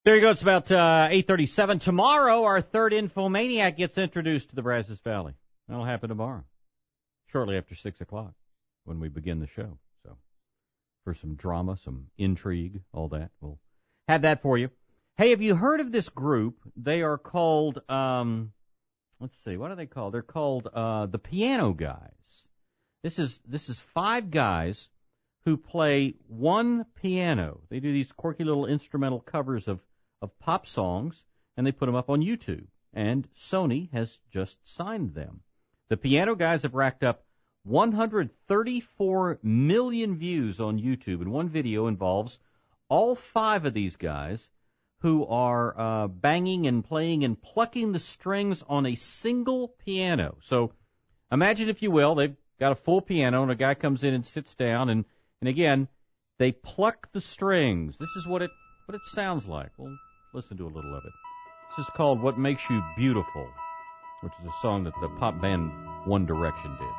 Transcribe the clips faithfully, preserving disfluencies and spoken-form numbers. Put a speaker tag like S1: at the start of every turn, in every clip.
S1: There you go. It's about uh, eight thirty-seven. Tomorrow, our third Infomaniac gets introduced to the Brazos Valley. That'll happen tomorrow, shortly after six o'clock, when we begin the show. So, for some drama, some intrigue, all that, we'll have that for you. Hey, have you heard of this group? They are called, um, let's see, what are they called? They're called uh, the Piano Guys. This is this is five guys who play one piano. They do these quirky little instrumental covers of of pop songs, and they put them up on YouTube. And Sony has just signed them. The Piano Guys have racked up one hundred thirty-four million views on YouTube, and one video involves all five of these guys who are uh, banging and playing and plucking the strings on a single piano. So imagine, if you will, they've got a full piano, and a guy comes in and sits down, and, and again, they pluck the strings. This is what it what it sounds like. Well, listen to a little of it. This is called What Makes You Beautiful, which is a song that the pop band One Direction did.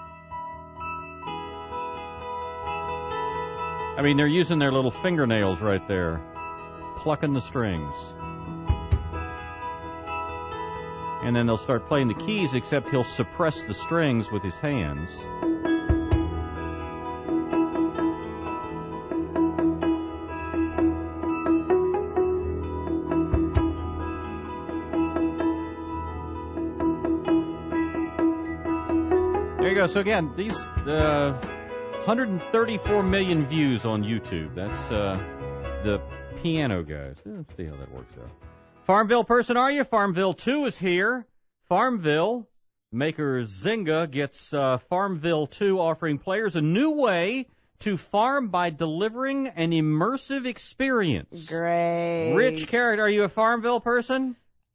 S1: I mean, they're using their little fingernails right there, plucking the strings. And then they'll start playing the keys, except he'll suppress the strings with his hands. There you go. So again, these uh, one hundred thirty-four million views on YouTube. That's uh, the Piano Guys. Let's see how that works out. Farmville person, are you? Farmville two is here. Farmville maker Zynga gets uh, Farmville two offering players a new way to farm by delivering an immersive experience.
S2: Great.
S1: Rich Carrot, are you a Farmville person?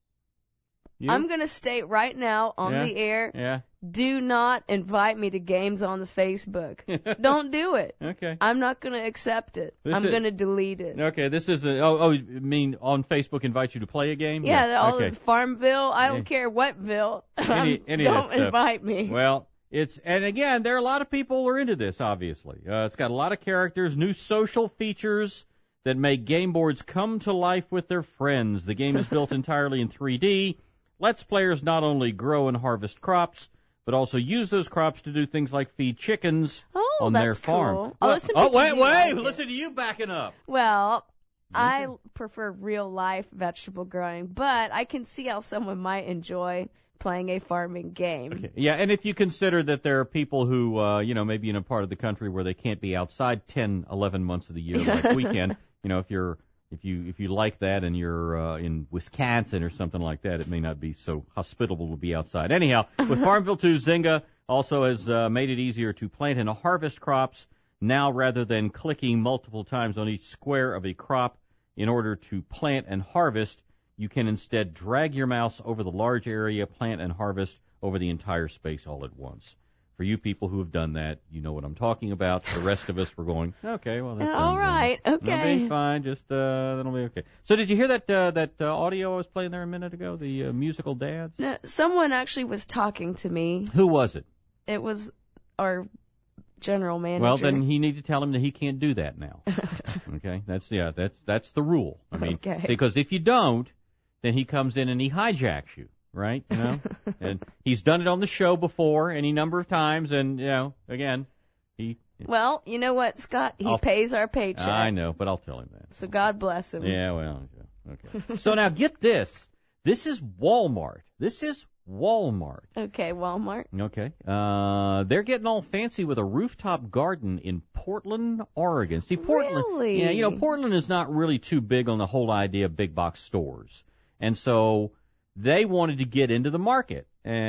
S1: You?
S2: I'm going to state right now on
S1: yeah.
S2: the air,
S1: yeah.
S2: do not invite me to games on the Facebook. Don't do it.
S1: Okay.
S2: I'm not going to accept it.
S1: This
S2: I'm
S1: is,
S2: going to delete it.
S1: Okay, this is a, oh, oh, you mean on Facebook invite you to play a game?
S2: Yeah,
S1: yeah.
S2: all
S1: okay.
S2: of Farmville, I don't
S1: Yeah.
S2: care what Ville.
S1: Any, any
S2: don't
S1: of that
S2: invite me.
S1: Well, it's, and again, there are a lot of people who are into this, obviously. Uh, it's got a lot of characters, new social features that make game boards come to life with their friends. The game is built entirely in three D. Lets players not only grow and harvest crops, but also use those crops to do things like feed chickens
S2: oh,
S1: on
S2: that's
S1: their farm.
S2: Cool.
S1: Well,
S2: listen
S1: oh, wait, wait!
S2: Like
S1: listen to you backing up.
S2: Well,
S1: okay.
S2: I prefer real life vegetable growing, but I can see how someone might enjoy playing a farming game.
S1: Okay. Yeah, and if you consider that there are people who, uh, you know, maybe in a part of the country where they can't be outside ten, eleven months of the year like we can, you know, if you're If you if you like that and you're uh, in Wisconsin or something like that, it may not be so hospitable to be outside. Anyhow, with Farmville two, Zynga also has uh, made it easier to plant and harvest crops. Now, rather than clicking multiple times on each square of a crop in order to plant and harvest, you can instead drag your mouse over the large area, plant and harvest over the entire space all at once. For you people who have done that, you know what I'm talking about. The rest of us, we're going, okay, well, that's
S2: all right,
S1: uh,
S2: okay,
S1: that'll be fine. Just uh, that'll be okay. So, did you hear that uh, that uh, audio I was playing there a minute ago? The uh, musical dads.
S2: No, someone actually was talking to me.
S1: Who was it?
S2: It was our general manager.
S1: Well, then he need to tell him that he can't do that now. Okay, that's yeah, that's that's the rule. I mean,
S2: okay.
S1: because if you don't, then he comes in and he hijacks you. Right, you know, and he's done it on the show before any number of times, and you know, again, he.
S2: Well, you know what, Scott? He
S1: I'll,
S2: pays our paycheck.
S1: I know, but I'll tell him that.
S2: So God bless him.
S1: Yeah, well, okay. So now get this. This is Walmart. This is Walmart.
S2: Okay, Walmart.
S1: Okay. Uh, they're getting all fancy with a rooftop garden in Portland, Oregon. See, Portland.
S2: Really?
S1: Yeah, you know, Portland is not really too big on the whole idea of big box stores, and so. They wanted to get into the market,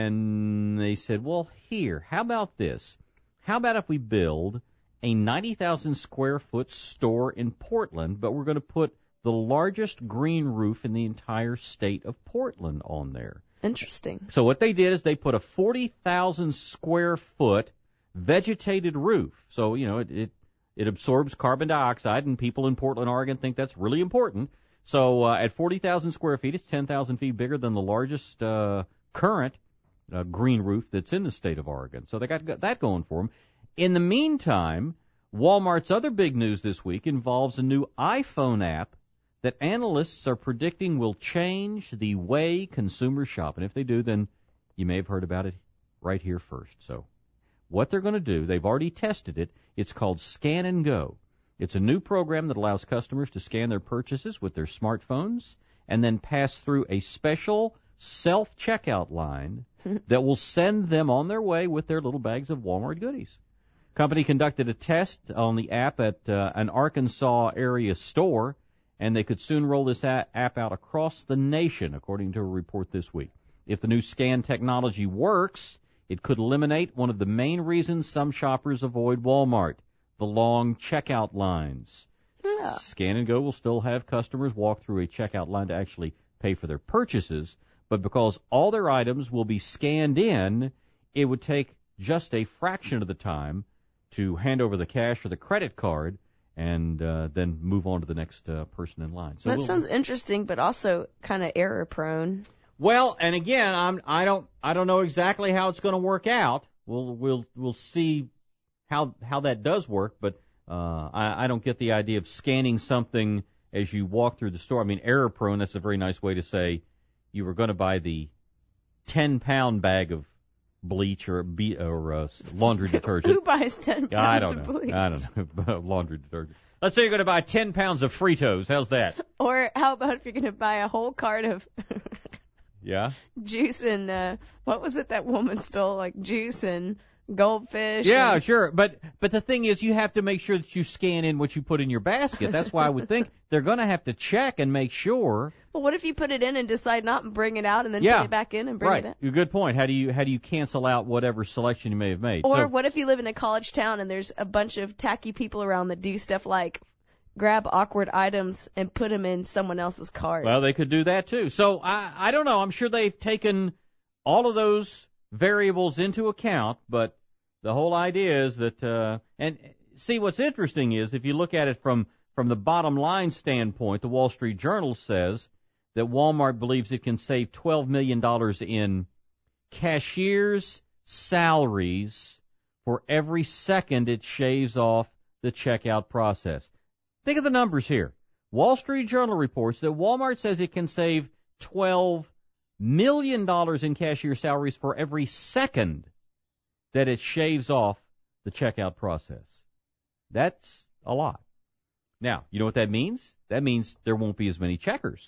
S1: and they said, well, here, how about this? How about if we build a ninety thousand square foot store in Portland, but we're going to put the largest green roof in the entire state of Portland on there.
S2: Interesting.
S1: So what they did is they put a forty thousand square foot vegetated roof. So, you know, it, it, it absorbs carbon dioxide, and people in Portland, Oregon think that's really important. So uh, at forty thousand square feet, it's ten thousand feet bigger than the largest uh, current uh, green roof that's in the state of Oregon. So they got, got that going for them. In the meantime, Walmart's other big news this week involves a new iPhone app that analysts are predicting will change the way consumers shop. And if they do, then you may have heard about it right here first. So what they're going to do, they've already tested it. It's called Scan and Go. It's a new program that allows customers to scan their purchases with their smartphones and then pass through a special self-checkout line that will send them on their way with their little bags of Walmart goodies. Company conducted a test on the app at uh, an Arkansas area store, and they could soon roll this a- app out across the nation, according to a report this week. If the new scan technology works, it could eliminate one of the main reasons some shoppers avoid Walmart, the long checkout lines. Yeah. Scan and Go will still have customers walk through a checkout line to actually pay for their purchases, but because all their items will be scanned in, it would take just a fraction of the time to hand over the cash or the credit card and uh, then move on to the next uh, person in line. So
S2: that
S1: we'll,
S2: sounds interesting, but also kind of error prone.
S1: Well, and again, I'm I don't I don't know exactly how it's going to work out. We'll we'll we'll see how how that does work, but uh, I, I don't get the idea of scanning something as you walk through the store. I mean, error prone. That's a very nice way to say you were going to buy the ten pound bag of bleach or be, or uh, laundry detergent.
S2: Who buys ten pounds
S1: I don't
S2: of
S1: know.
S2: bleach?
S1: I don't know. Laundry detergent. Let's say you're going to buy ten pounds of Fritos. How's that?
S2: Or how about if you're going to buy a whole cart of
S1: yeah
S2: juice and uh, what was it that woman stole? Like juice and goldfish.
S1: Yeah,
S2: and...
S1: sure. But but the thing is, you have to make sure that you scan in what you put in your basket. That's why I would think they're going to have to check and make sure.
S2: Well, what if you put it in and decide not and bring it out and then
S1: yeah,
S2: put it back in and bring
S1: right.
S2: it in?
S1: Good point. How do you how do you cancel out whatever selection you may have made?
S2: Or
S1: so,
S2: what if you live in a college town and there's a bunch of tacky people around that do stuff like grab awkward items and put them in someone else's cart?
S1: Well, they could do that too. So I I don't know. I'm sure they've taken all of those variables into account, but the whole idea is that uh, and see what's interesting is if you look at it from from the bottom line standpoint, the Wall Street Journal says that Walmart believes it can save twelve million dollars in cashiers' salaries for every second it shaves off the checkout process. Think of the numbers here. Wall Street Journal reports that Walmart says it can save twelve million dollars in cashier salaries for every second that it shaves off the checkout process. That's a lot. Now, you know what that means? That means there won't be as many checkers.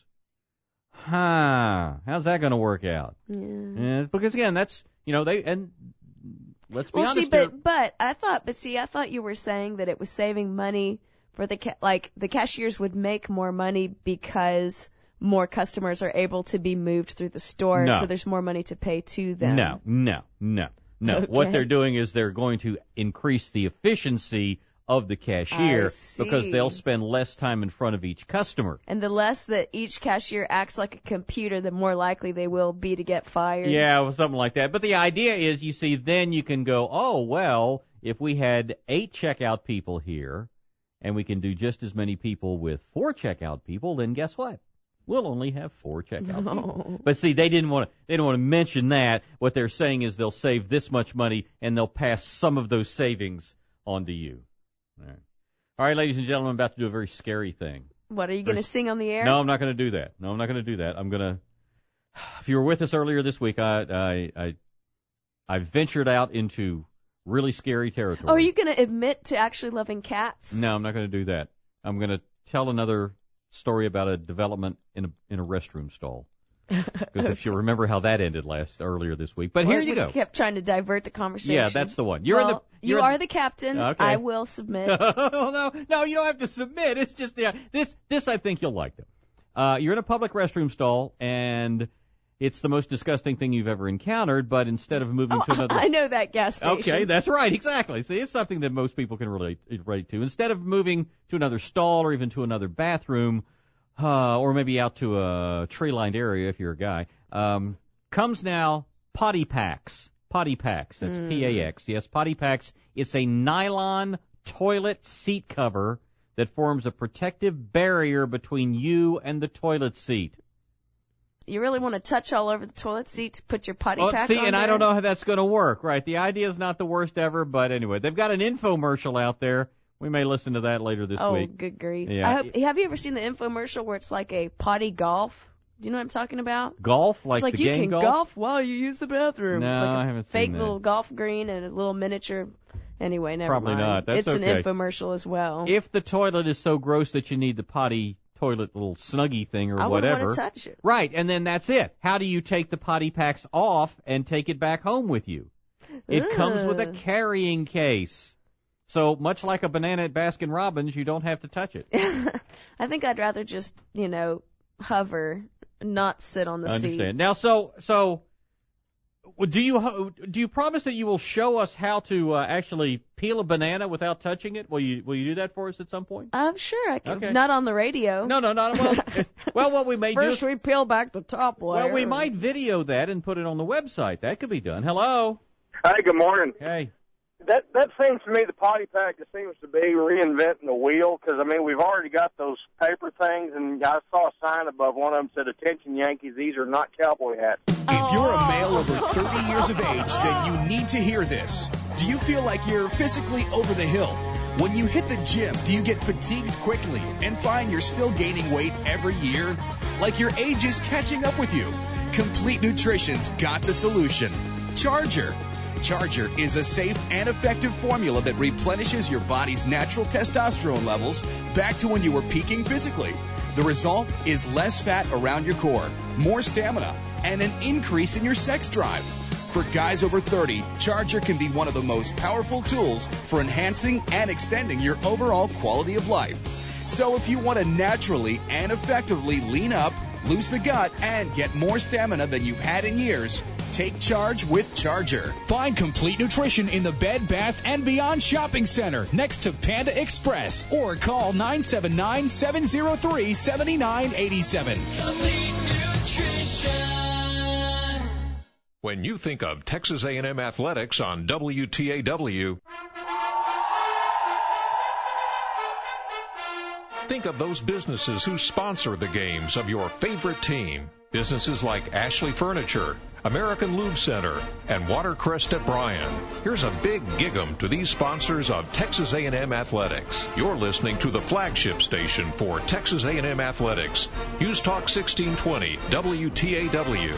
S1: Huh. How's that going to work out?
S2: Yeah.
S1: yeah. Because, again, that's, you know, they, and let's be
S2: well,
S1: honest
S2: see, but,
S1: here.
S2: but I thought, but see, I thought you were saying that it was saving money for the, ca- like, the cashiers would make more money because more customers are able to be moved through the store,
S1: no.
S2: so there's more money to pay to them.
S1: No, no, no, no.
S2: Okay.
S1: What they're doing is they're going to increase the efficiency of the cashier because they'll spend less time in front of each customer.
S2: And the less that each cashier acts like a computer, the more likely they will be to get fired.
S1: Yeah, well, something like that. But the idea is, you see, then you can go, oh, well, if we had eight checkout people here and we can do just as many people with four checkout people, then guess what? We'll only have four checkout
S2: no.
S1: people. But see, they didn't want to. They didn't want to mention that. What they're saying is they'll save this much money and they'll pass some of those savings on to you. All right. All right, ladies and gentlemen, I'm about to do a very scary thing.
S2: What, are you going to sing on the air?
S1: No, I'm not going to do that. No, I'm not going to do that. I'm going to. If you were with us earlier this week, I I I, I ventured out into really scary territory.
S2: Oh, are you going to admit to actually loving cats?
S1: No, I'm not going to do that. I'm going to tell another story about a development in a in a restroom stall. Because okay. If you remember how that ended last earlier this week. But
S2: well,
S1: here you go.
S2: Kept trying to divert the conversation.
S1: Yeah, that's the one. You're
S2: well,
S1: in the. You're
S2: you
S1: in
S2: are
S1: the,
S2: the captain.
S1: Okay.
S2: I will submit.
S1: no, no, no, you don't have to submit. It's just the this this I think you'll like them. Uh, you're in a public restroom stall and it's the most disgusting thing you've ever encountered. But instead of moving
S2: oh,
S1: to another,
S2: I know that gas station.
S1: Okay, that's right, exactly. See, it's something that most people can relate relate to. Instead of moving to another stall or even to another bathroom, uh, or maybe out to a tree-lined area if you're a guy. Um, Comes now Potty Packs. Potty Packs. That's
S2: mm.
S1: P A X. Yes, Potty Packs. It's a nylon toilet seat cover that forms a protective barrier between you and the toilet seat.
S2: You really want to touch all over the toilet seat to put your potty
S1: well,
S2: pack
S1: see,
S2: on
S1: and
S2: there?
S1: I don't know how that's going to work, right? The idea is not the worst ever, but anyway, they've got an infomercial out there We may listen to that later this
S2: oh,
S1: week.
S2: Oh, good grief.
S1: Yeah.
S2: I hope, have you ever seen the infomercial where it's like a potty golf? Do you know what I'm talking about?
S1: Golf? Like,
S2: it's like
S1: the
S2: you
S1: game
S2: can
S1: golf?
S2: golf while you use the bathroom.
S1: No,
S2: it's like a
S1: I haven't seen
S2: fake
S1: that.
S2: little golf green and a little miniature. Anyway, never
S1: Probably
S2: mind.
S1: not. That's
S2: it's
S1: okay.
S2: an infomercial as well.
S1: If the toilet is so gross that you need the potty toilet little snuggie thing or
S2: I
S1: whatever.
S2: I wouldn't want to touch it.
S1: Right, and then that's it. How do you take the potty packs off and take it back home with you? It
S2: Ugh.
S1: comes with a carrying case. So much like a banana at Baskin Robbins, you don't have to touch it.
S2: I think I'd rather just, you know, hover, not sit on the
S1: I understand.
S2: seat.
S1: Now, so so do you do you promise that you will show us how to uh, actually peel a banana without touching it? Will you will you do that for us at some point?
S2: I'm sure I can.
S1: Okay.
S2: Not on the radio.
S1: No, no, not well. if, well, what we may
S2: First
S1: do.
S2: we peel back the top layer.
S1: Well, we might video that and put it on the website. That could be done. Hello.
S3: Hi, good morning.
S1: Hey.
S3: That that seems to me the potty pack just seems to be reinventing the wheel because, I mean, we've already got those paper things, and I saw a sign above one of them said, "Attention Yankees, these are not cowboy hats."
S4: If you're a male over thirty years of age, then you need to hear this. Do you feel like you're physically over the hill? When you hit the gym, do you get fatigued quickly and find you're still gaining weight every year? Like your age is catching up with you? Complete Nutrition's got the solution. Charger. Charger is a safe and effective formula that replenishes your body's natural testosterone levels back to when you were peaking physically. The result is less fat around your core, more stamina, and an increase in your sex drive. For guys over thirty, Charger can be one of the most powerful tools for enhancing and extending your overall quality of life. So if you want to naturally and effectively lean up, lose the gut, and get more stamina than you've had in years, take charge with Charger.
S5: Find Complete Nutrition in the Bed, Bath, and Beyond Shopping Center next to Panda Express or call nine seven nine, seven zero three, seven nine eight seven.
S6: Complete Nutrition.
S7: When you think of Texas A and M Athletics on W T A W, think of those businesses who sponsor the games of your favorite team. Businesses like Ashley Furniture, American Lube Center, and Watercrest at Bryan. Here's a big gig-em to these sponsors of Texas A and M Athletics. You're listening to the flagship station for Texas A and M Athletics. News Talk sixteen twenty, W T A W.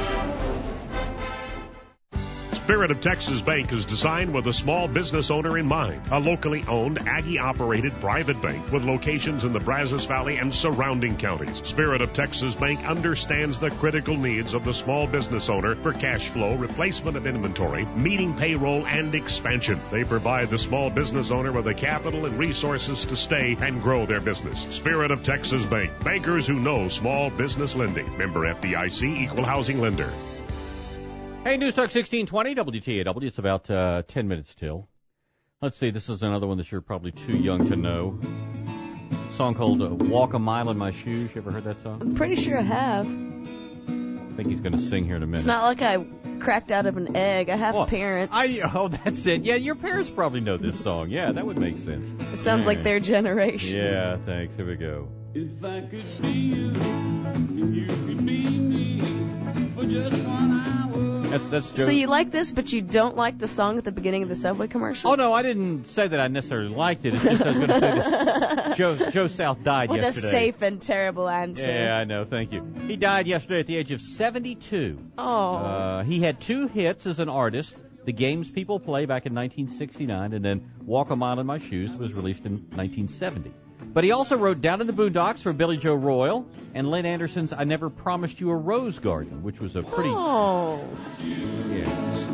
S8: Spirit of Texas Bank is designed with a small business owner in mind. A locally owned, Aggie-operated private bank with locations in the Brazos Valley and surrounding counties. Spirit of Texas Bank understands the critical needs of the small business owner for cash flow, replacement of inventory, meeting payroll, and expansion. They provide the small business owner with the capital and resources to stay and grow their business. Spirit of Texas Bank. Bankers who know small business lending. Member F D I C, Equal Housing Lender.
S1: Hey, News Talk sixteen twenty, W T A W. It's about uh, ten minutes till. Let's see, this is another one that you're probably too young to know. A song called uh, Walk a Mile in My Shoes. You ever heard that song?
S2: I'm pretty sure I have.
S1: I think he's going to sing here in a minute.
S2: It's not like I cracked out of an egg. I have
S1: Well,
S2: parents.
S1: I, oh, that's it. Yeah, your parents probably know this song. Yeah, that would make sense.
S2: It sounds
S1: Yeah.
S2: like their generation.
S1: Yeah, thanks. Here we go.
S6: If I could be you, and you could be me for just one hour.
S1: That's, that's Joe.
S2: So you like this, but you don't like the song at the beginning of the Subway commercial?
S1: Oh, no, I didn't say that I necessarily liked it. It's just I was going to say that Joe, Joe South died
S2: What
S1: yesterday.
S2: a safe and terrible answer.
S1: Yeah, I know. Thank you. He died yesterday at the age of seventy-two.
S2: Oh.
S1: Uh, he had two hits as an artist. The Games People Play back in nineteen sixty-nine, and then Walk a Mile in My Shoes was released in nineteen seventy. But he also wrote Down in the Boondocks for Billy Joe Royal and Lynn Anderson's I Never Promised You a Rose Garden, which was a pretty...
S2: Oh.
S1: Yeah.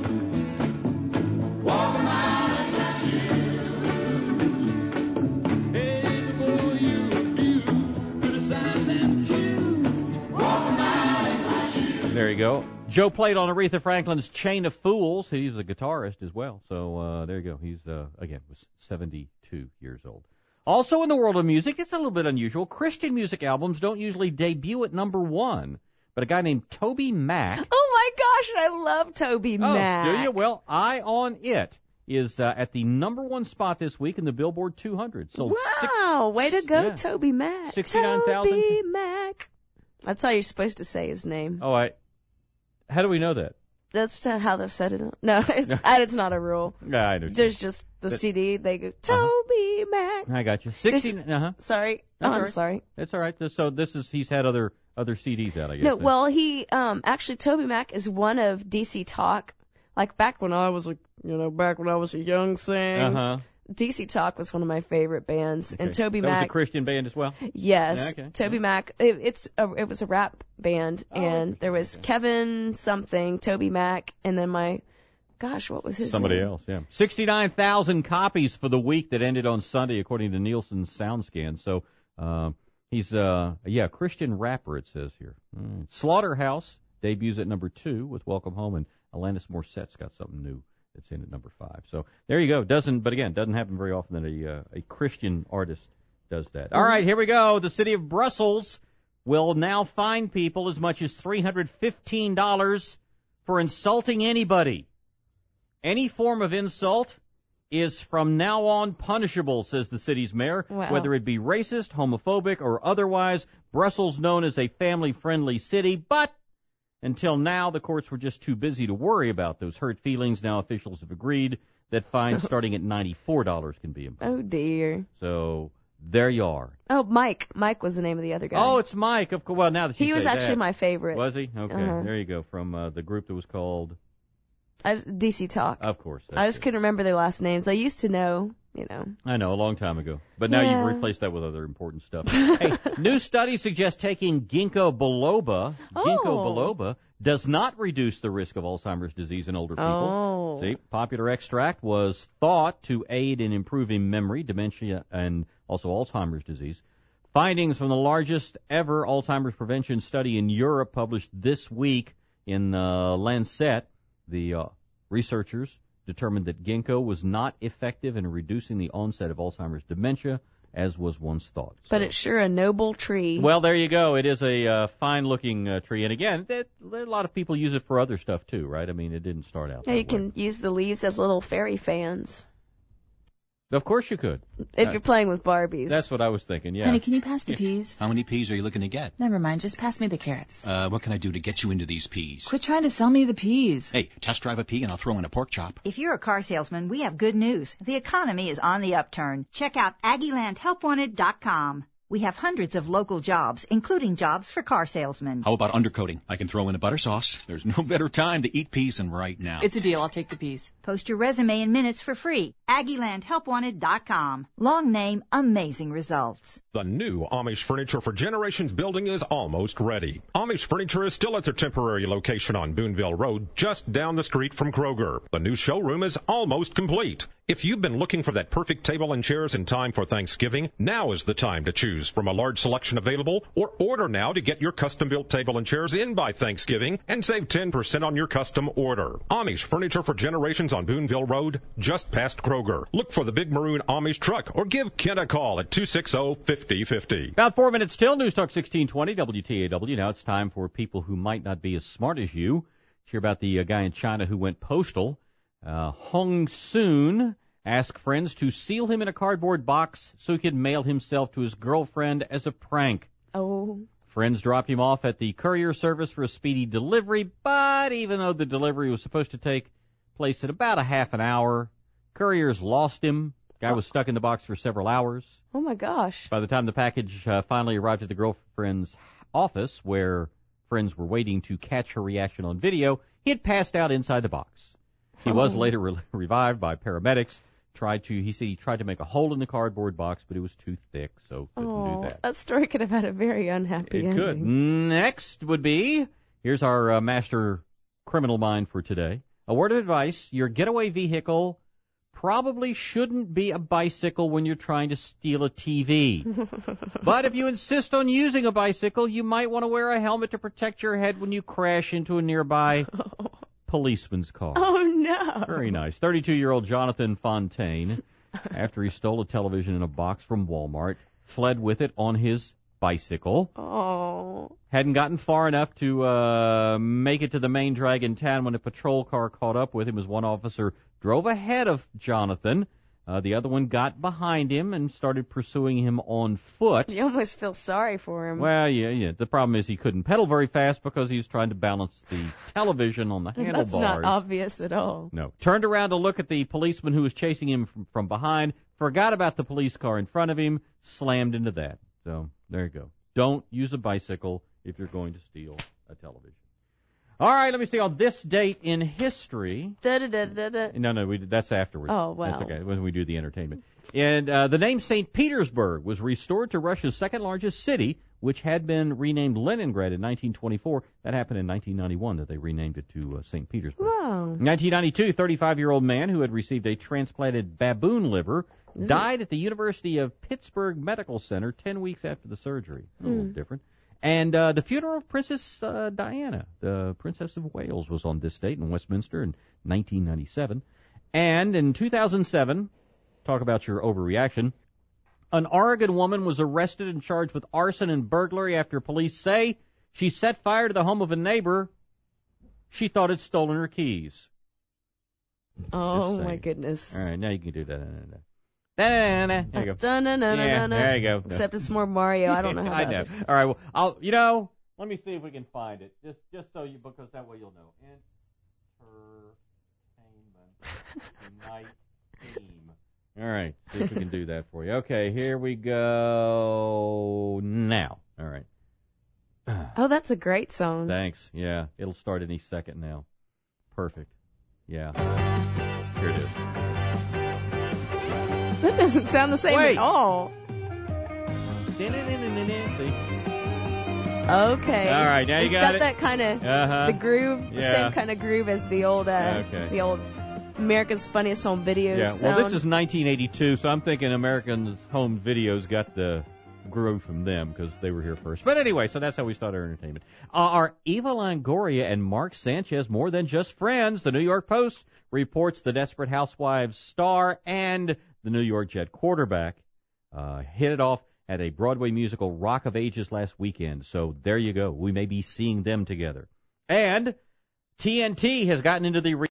S6: Walk a mile in my shoes. Hey, before you abuse, criticize and accuse. Walk a mile in my shoes.
S1: There you go. Joe played on Aretha Franklin's Chain of Fools. He's a guitarist as well. So uh, there you go. He's, uh, again, was seventy-two years old. Also in the world of music, it's a little bit unusual. Christian music albums don't usually debut at number one. But a guy named Toby Mac...
S2: Oh, my gosh, I love Toby
S1: Oh,
S2: Mac.
S1: do you? Well, Eye on It is uh, at the number one spot this week in the Billboard two hundred. Sold
S2: Wow, way to go,
S1: yeah.
S2: Toby Mac.
S1: sixty-nine thousand.
S2: Toby Mac. That's how you're supposed to say his name.
S1: Oh, I... How do we know that?
S2: That's uh, how they set it up. No, it's, it's not a rule.
S1: Yeah, I know.
S2: There's just the
S1: That-
S2: C D. They go, Toby Mac.
S1: I got you.
S2: This
S1: Sixteen.
S2: is-
S1: Uh huh.
S2: Sorry.
S1: That's
S2: Oh,
S1: all
S2: I'm
S1: right.
S2: sorry.
S1: It's all right. So this is he's had other other C Ds out, I guess.
S2: No,
S1: then.
S2: well, he um actually Toby Mac is one of D C Talk. Like back when I was a you know back when I was a young thing.
S1: Uh huh.
S2: D C Talk was one of my favorite bands, and Toby
S1: that was a
S2: Mac.
S1: Christian band as well.
S2: Yes,
S1: Yeah, okay.
S2: Toby Mac. It, it's a, it was a rap band,
S1: Oh,
S2: and
S1: okay,
S2: there was
S1: okay.
S2: Kevin something, Toby Mac, and then my, gosh, what was his
S1: Somebody
S2: name?
S1: else, yeah. sixty-nine thousand copies for the week that ended on Sunday, according to Nielsen's SoundScan. So uh, he's, uh, yeah, Christian rapper, it says here. Mm. Slaughterhouse debuts at number two with Welcome Home, and Alanis Morissette's got something new that's in at number five. So there you go. Doesn't, but again, doesn't happen very often that a uh, a Christian artist does that. All right, here we go. The city of Brussels will now fine people as much as three hundred fifteen dollars for insulting anybody. Any form of insult is from now on punishable, says the city's mayor,
S2: Wow.
S1: whether it be racist, homophobic, or otherwise. Brussels known as a family-friendly city, but until now, the courts were just too busy to worry about those hurt feelings. Now officials have agreed that fines starting at ninety-four dollars can be imposed.
S2: Oh dear.
S1: So there you are.
S2: Oh, Mike. Mike was the name of the other guy.
S1: Oh, it's Mike. Of course. Well, now that you
S2: he was
S1: say
S2: actually
S1: that.
S2: my favorite.
S1: Was he? Okay,
S2: Uh-huh.
S1: there you go. From uh, the group that was called,
S2: I, D C Talk.
S1: of course.
S2: I
S1: that's
S2: just
S1: it.
S2: couldn't remember their last names. I used to know, you know.
S1: I know, a long time ago. But now
S2: Yeah.
S1: you've replaced that with other important stuff. Hey, new studies suggest taking ginkgo biloba, ginkgo
S2: Oh.
S1: biloba, does not reduce the risk of Alzheimer's disease in older people.
S2: Oh.
S1: See, popular extract was thought to aid in improving memory, dementia, and also Alzheimer's disease. Findings from the largest ever Alzheimer's prevention study in Europe published this week in uh, Lancet. The uh, researchers determined that ginkgo was not effective in reducing the onset of Alzheimer's dementia, as was once thought.
S2: But
S1: So-
S2: it's sure a noble tree.
S1: well, there you go. It is a uh, fine-looking uh, tree, and again, that, a lot of people use it for other stuff too, right? I mean, it didn't start out.
S2: yeah,
S1: that
S2: you
S1: way.
S2: can use the leaves as little fairy fans
S1: Of course, you could.
S2: if
S1: Uh,
S2: you're playing with Barbies.
S1: That's what I was thinking. Yeah.
S9: Honey, can you pass the peas?
S10: How many peas are you looking to get?
S9: Never mind, just pass me the carrots.
S10: Uh, what can I do to get you into these peas?
S9: Quit trying to sell me the peas.
S10: Hey, test drive a pea and I'll throw in a pork chop.
S11: If you're a car salesman, we have good news. The economy is on the upturn. Check out Aggie Land Help Wanted dot com. We have hundreds of local jobs, including jobs for car salesmen.
S10: How about undercoating? I can throw in a butter sauce. There's no better time to eat peas than right now.
S9: It's a deal, I'll take the peas.
S11: Post your resume in minutes for free. Aggie Land Help Wanted dot com. Long name, amazing results.
S8: The new Amish Furniture for Generations building is almost ready. Amish Furniture is still at their temporary location on Boonville Road, just down the street from Kroger. The new showroom is almost complete. If you've been looking for that perfect table and chairs in time for Thanksgiving, now is the time to choose from a large selection available, or order now to get your custom-built table and chairs in by Thanksgiving and save ten percent on your custom order. Amish Furniture for Generations on Boonville Road, just past Kroger. Look for the big maroon Amish truck or give Kent a call at two six zero, five zero five zero.
S1: About four minutes till. News Talk sixteen twenty W T A W. Now it's time for people who might not be as smart as you. Hear about the uh, guy in China who went postal. Uh, Hong Soon asked friends to seal him in a cardboard box so he could mail himself to his girlfriend as a prank.
S2: Oh.
S1: Friends dropped him off at the courier service for a speedy delivery, but even though the delivery was supposed to take place in about a half an hour, couriers lost him. Guy was stuck in the box for several hours.
S2: Oh my gosh.
S1: By the time the package uh, finally arrived at the girlfriend's office, where friends were waiting to catch her reaction on video, he had passed out inside the box. He was
S2: Oh.
S1: later re- revived by paramedics. Tried to, he said he tried to make a hole in the cardboard box, but it was too thick, so couldn't
S2: Oh,
S1: do that.
S2: that story could have had a very unhappy
S1: It
S2: ending.
S1: could. Next would be, here's our uh, master criminal mind for today. A word of advice, your getaway vehicle probably shouldn't be a bicycle when you're trying to steal a T V. But if you insist on using a bicycle, you might want to wear a helmet to protect your head when you crash into a nearby policeman's car.
S2: Oh no.
S1: Very nice. thirty-two-year-old Jonathan Fontaine, after he stole a television in a box from Walmart, fled with it on his bicycle.
S2: Oh.
S1: Hadn't gotten far enough to uh, make it to the main drag in town when a patrol car caught up with him as one officer drove ahead of Jonathan. Uh, the other one got behind him and started pursuing him on foot.
S2: You almost feel sorry for him.
S1: Well, yeah, yeah. The problem is he couldn't pedal very fast because he was trying to balance the television on the handlebars.
S2: That's not obvious at all.
S1: No. Turned around to look at the policeman who was chasing him from, from behind, forgot about the police car in front of him, slammed into that. So, there you go. Don't use a bicycle if you're going to steal a television. All right, let me see. On this date in history.
S2: Da, da, da, da, da.
S1: No, no, we, that's afterwards.
S2: Oh, well.
S1: That's okay, when we do the entertainment. And uh, the name Saint Petersburg was restored to Russia's second largest city, which had been renamed Leningrad in nineteen twenty-four. That happened in nineteen ninety-one that they renamed it to uh, Saint Petersburg.
S2: Wow.
S1: In nineteen ninety-two, thirty-five-year-old man who had received a transplanted baboon liver
S2: Mm.
S1: died at the University of Pittsburgh Medical Center ten weeks after the surgery. A little
S2: Mm.
S1: different. And uh, the funeral of Princess uh, Diana, the Princess of Wales, was on this date in Westminster in nineteen ninety-seven. And in two thousand seven, talk about your overreaction, an Oregon woman was arrested and charged with arson and burglary after police say she set fire to the home of a neighbor. She thought had stolen her keys.
S2: Oh, my goodness.
S1: All right, now you can do that. Da-na-na-na. There you go.
S2: Da-na-na-na-na-na.
S1: Yeah, there you go.
S2: Except it's more Mario. I don't know how
S1: I
S2: that
S1: know.
S2: is.
S1: All right, well, I'll, you know, let me see if we can find it. Just just so you, because that way you'll know. Entertainment night theme. All right, see if we can do that for you. Okay, here we go now. All right.
S2: Oh, that's a great song.
S1: Thanks. Yeah, it'll start any second now. Perfect. Yeah. Here it is.
S2: That doesn't sound the same
S1: Wait.
S2: at all.
S1: See?
S2: Okay.
S1: All right, now you
S2: it's
S1: got
S2: got
S1: it.
S2: that kind of
S1: Uh-huh.
S2: the groove,
S1: Yeah.
S2: same kind of groove as the old, uh,
S1: Okay.
S2: the old America's Funniest Home Videos.
S1: Yeah,
S2: sound.
S1: well, this is nineteen eighty-two, so I'm thinking American Home Videos got the groove from them because they were here first. But anyway, so that's how we start our entertainment. Uh, are Eva Longoria and Mark Sanchez more than just friends? The New York Post reports the Desperate Housewives star and the New York Jet quarterback uh, hit it off at a Broadway musical, Rock of Ages, last weekend. So there you go. We may be seeing them together. And T N T has gotten into the